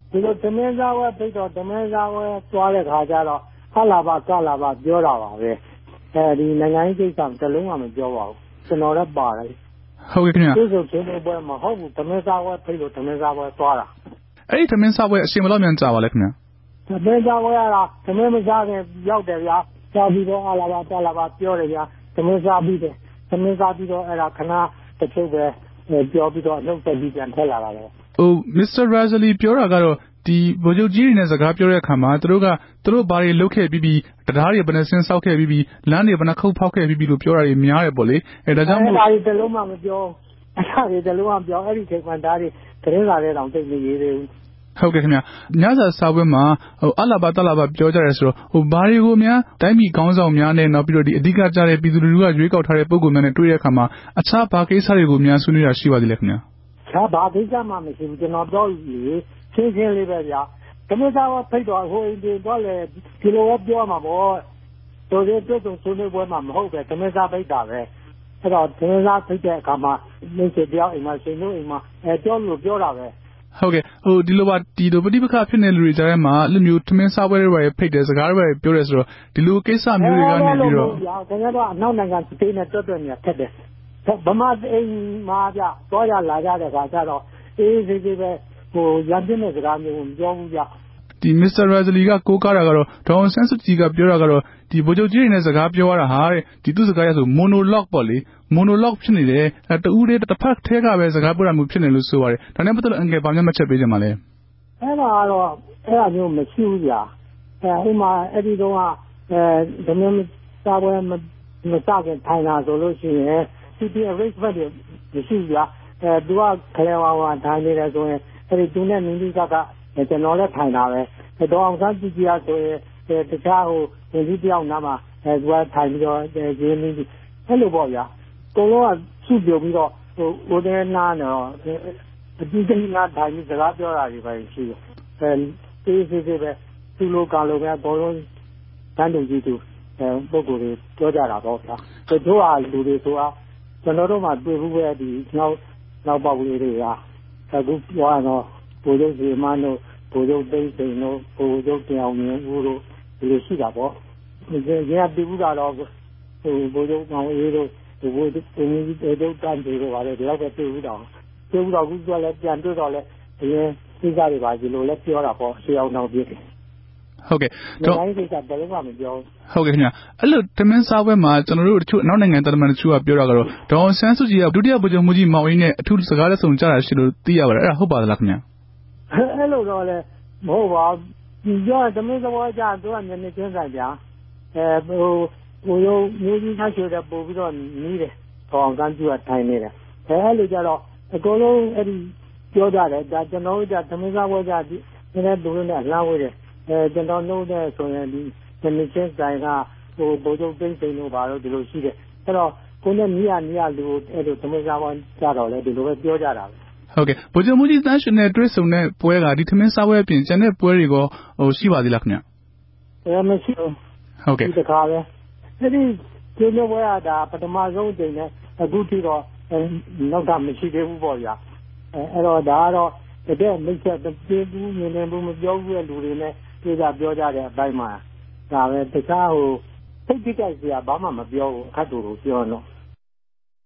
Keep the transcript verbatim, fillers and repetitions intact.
ဒီလိုသမင်းစားဝဲဖိတ်တော့သမင်းစားဝဲသွားတဲ့ခါကျတော့ဟလာပါကလာပါပြောတာပါပဲအဲဒီနိုင်ငံရေးကိစ္စတလုံးမှမပြောပါဘူးကျွန်တော်လည်းပါတယ်ဟုတ်ကဲ့ခင်ဗျာဒီဆိုချင်းပွဲမဟုတ်ဘူးသမင်းစားဝဲဖိတ်လို့သမင်းစားဝဲသွားတာအဲ့ဒီသမင်းစားဝဲအရှင်ဘယ်လောက်မြန်ကြာပါလဲခင်ဗျာသမင်းစားဝဲရတာသမင်းမစားခင်ရောက်တယ်ဗျာစားပြီးတော့ဟလာပါကလာပါပြောတယ်ဗျာသမင်းစားပြီးတယ်သမင်းစားပြီးတော့အဲ့ဒါခဏတစ်ချုပ်ပဲပြောပြီးတော့နှုတ်ဆက်ပြီးပြန်ထက်လာတာလေဟိုမစ္စတာရာဇလီပြောတာကတော့ဒီဗိုလ်ချုပ်ကြီးတွေနဲ့စကားပြောတဲ့အခါမှာသူတို့ကသူတို့ဘာတွေလုပ်ခဲ့ပြီးပြီးတရားတွေဘယ်နှစင်းစောက်ခဲ့ပြီးပြီးလမ်းတွေဘယ်နှခုတ်ဖောက်ခဲ့ပြီးပြီးလို့ပြောတာတွေများတယ်ပေါ့လေအဲဒါကြောင့်မို့ဒါတွေတလုံးမှမပြောအဲ့ဒါတွေတလုံးမှပြောအဲ့ဒီချိန်မှဒါတွေသတင်းစာတွေတောင်သိနေရေးသေးဘူးဟုတ်ကဲ့ခင်ဗျာညစာစာပွဲမှာဟိုအလာပါတလာပါပြောကြတယ်ဆိုတော့ဟိုဘာတွေကိုများတိုင်းပြည်ခေါင်းဆောင်များနဲ့နောက်ပြီးတော့ဒီအဓိကကြားတဲ့ပြည်သူလူထုကရွေးကောက်ထားတဲ့ပုံစံများနဲ့တွေ့တဲ့အခါမှာအခြားဘာကိစ္စတွေကိုများဆွေးနွေးတာရှိပါသေးလဲခင်ဗျာခြားဘာကိစ္စမှမရှိဘူးကျွန်တော်ပြောလို့ရှင်းရှင်းလေးပဲဗျာသမင်းသားကဖိတ်တော့ဟိုအင်းဒီတော့လေဒီလိုပြောမှာပေါ့တော်သေးတွေ့ဆုံဆွေးနွေးပွဲမှာမဟုတ်ပဲသမင်းသားဖိတ်တာပဲအဲ့တော့သမင်းသားဖိတ်တဲ့အခါမှာမင်းစပြောင်းအိမ်မှာရှင်တို့အိမ်မှာအဲပြောလို့ပြောတာပဲဟုတ်ကဲ့ဟိုဒီလိုပါဒီလိုပဋိပက္ခဖြစ်နေလူတွေကြားထဲမှာအဲ့လိုမျိုးသမင်းစားပွဲတွေဖိတ်တယ်စကားတွေပြောတယ်ဆိုတော့ဒီလိုကိစ္စမျိုးတွေကနေပြီးတော့ကျွန်တော်တို့အနောက်နိုင်ငံပြည်နဲ့တွတ်တွတ်နေထက်တယ်ဗမာအိမ်မှာကြတော့ရလာကြတဲ့ခါကျတော့အေးစေးစေးပဲဟိုရန်ပြင်းတဲ့စကားမျိုးမပြောဘူးကြဒီမစ္စတာရာဇလီကကိုးကားတာကတော့ဒေါအောင်ဆန်းစုကြည်ကပြောတာကတော့ဒီဗိုလ်ချုပ်ကြီးတွေနဲ့စကားပြောရတာဟာတဲ့ဒီသူစကားရဆိုမိုနိုလော့ပေါ့လေမိုနိုလော့ဖြစ်နေတယ်တူးလေးတစ်ဖက်ထဲကပဲစကားပြောတာမျိုးဖြစ်နေလို့ဆိုပါတယ်ဒါနဲ့ပတ်သက်လို့အင်္ဂလိပ်ဘာမှမချက်ပေးကြမှာလဲအဲ့ဒါကတော့အဲ့ဒါမျိုးမရှိဘူးကြာအဲဥမာအဲ့ဒီတော့အဲဒမင်းစားပွဲမမစားခင်ထိုင်တာဆိုလို့ရှိရင် စီ ပီ arrangement တွေမရှိဘူးကြာအဲသူကခလဲဝါဝါထိုင်နေတယ်ဆိုရင်အဲ့ဒီသူနဲ့နင်းပြီးကကကျွန်တော်လည်းထိုင်တာပဲဒေါအောင်ဆန်းစုကြည်ကဆိုရင်တခြားဟိုဝင်ပြီးတယောက်နားမှာအဲသူကထိုင်ပြီးတော့ရင်းနှီးပြီးအဲ့လိုပေါ့ဗျာအကုန်လုံးကစုပြုံပြီးတော့ဟိုဦးတဲ့နားတော့အတူတူနားထိုင်ပြီးစကားပြောတာတွေပဲရှိတယ်အဲတေးသေးသေးပဲသူ့လိုကလိုပဲအကုန်လုံးတန်းတူကြီးသူအဲပုံကိုယ်တွေပြောကြတာပေါ့ဗျာတချို့ဟာလူတွေဆိုတာကျွန်တော်တို့မှတွေ့ဘူးပဲဒီနောက်နောက်ပေါက်လေးတွေကအခုပြောရတော့ဗိုလ်ချုပ်ကြီးမန်းတို့ဗိုလ်ချုပ်သိန်းစိန်တို့ဗိုလ်ချုပ်တင်အောင်မြင်ဦးတို့ဒီလိုရှိတာပေါ့ဒီကရပြည်ဘူးတာတော့ဟိုဗိုလ်ချုပ်မောင်အေးတို့ဒီဗိုလ်ချုပ်တင်ကြီးတို့တန်းတွေတို့ပါလေဒီလောက်ပဲတွေ့ဘူးတော့တွေ့ဘူးတော့အခုကလည်းပြန်တွေ့တော့လဲအရင်သိကြတွေပါဒီလိုလဲပြောတာပေါ့ရှေးအောင်နောက်ပြည့်တယ်ဟုတ်ကဲ့တော့တိုင်းကိစ္စဘယ်လိုမှမပြောဟုတ်ကဲ့ခင်ဗျအဲ့လိုတမင်းစားပွဲမှာကျွန်တော်တို့တချို့နောက်နိုင်ငံတမန်တချို့ကပြောတာကတော့ဒေါအောင်ဆန်းစုကြည်ကဒုတိယဗိုလ်ချုပ်မှုကြီးမောင်အေးနဲ့အထူးစကားလက်ဆောင်ကြတာရှိလို့သိရပါတယ်အဲ့ဒါဟုတ်ပါသလားခင်ဗျအဲ့လိုတော့လေမဟုတ်ပါဘူးပြောတမင်းစားပွဲကြသူကနည်းနည်းချင်းဆိုင်ဗျာအဲဟိုဟိုရုံမျိုးကြီးထားချေတဲ့ပို့ပြီးတော့နီးတယ်ဒေါအောင်ဆန်းစုကထိုင်နေတယ်အဲ့လိုကြတော့အကုန်လုံးအဲ့ဒီပြောကြတယ်ဒါကျွန်တော်တို့ကတမင်းစားပွဲကြဒီနည်းနည်းဒူးနဲ့အလှမ်းဝေးတယ်အဲကျွန်တော်နှုတ်တဲ့ဆိုရင်ဒီနည်းနည်းချင်းဆိုင်ကဟိုဗိုလ်ချုပ်သိန်းစိန်တို့ဘာလို့ဒီလိုရှိတယ်အဲ့တော့ကိုယ်နဲ့နီးရနီးရလူအဲ့လိုတမင်းစားပွဲကြတော့လေဒီလိုပဲပြောကြတာပဲဟုတ်ကဲ့ဗိုလ်ချုပ်မှုကြီးတန်းရှင်နဲ့တွေ့ဆုံတဲ့ပွဲကဒီသမင်းစားပွဲအပြင်ကျန်တဲ့ပွဲတွေကဟိုရှိပါသေးလားခင်ဗျအဲမရှိဘူးဟုတ်ကဲ့ဒီတခါပဲအဲ့ဒီကျင်းပွဲကဒါပထမဆုံးတင်နဲ့အခုထိတော့နောက်တာမရှိသေးဘူးပေါ့ဗျာအဲအဲ့တော့ဒါကတော့တကယ်မိတ်ဆက်ပြေးဘူးမြင်နေဘူးမပြောဘူးတဲ့လူတွေနဲ့ပြေးကြပြောကြတဲ့အပိုင်းမှာဒါပဲတခြားဟိုသိတိကြိုက်စရာဘာမှမပြောဘူးအခက်တူကိုပြောတော့